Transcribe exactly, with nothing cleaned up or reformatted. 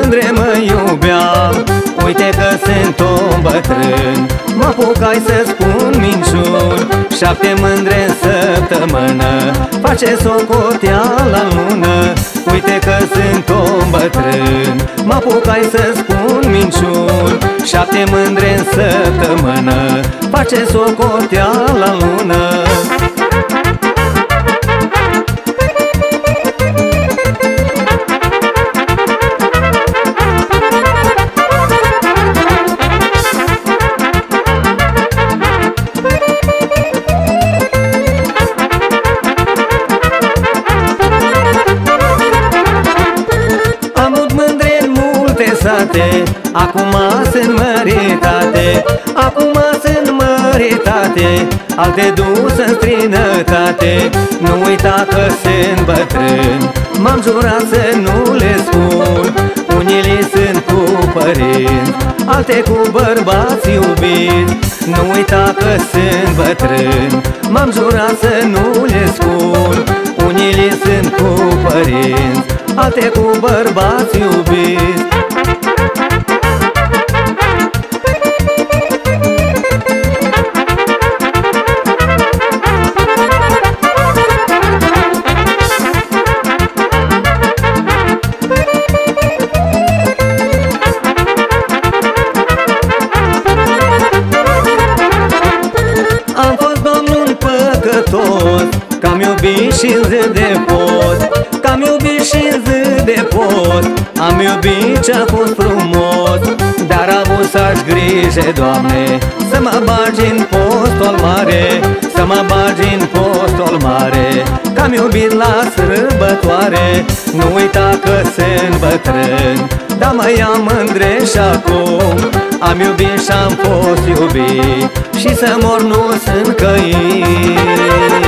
mândre mă iubeam, uite că sunt un bătrân. Mă apucai să spun minciuni, șapte mândre în săptămână, face socoteala în lună. Uite că sunt un bătrân. Mă apucai să spun minciuni, șapte mândre în săptămână, face socoteala în lună. Sate, acum sunt măritate, acum sunt măritate, alte dus în străinătate. Nu uita că sunt bătrân, m-am jurat să nu le spun. Unii sunt cu părinți, alte cu bărbați iubiți. Nu uita că sunt bătrân, m-am jurat să nu le spun. Unii sunt cu părinți, alte cu bărbați iubiți. Am fost domnul păcătos, că-am iubit și-n zi de post, că-am iubit și-n zi de post. Am iubit ce-a fost frumos, dar am avut să-și grijă, Doamne, să mă bagi în postul mare, să mă bagi în postul mare. Că-am iubit la sărbătoare, nu uita că sunt bătrân, dar mai am mândre și acum. Am iubit și-am fost iubit, și să mor nu sunt căit.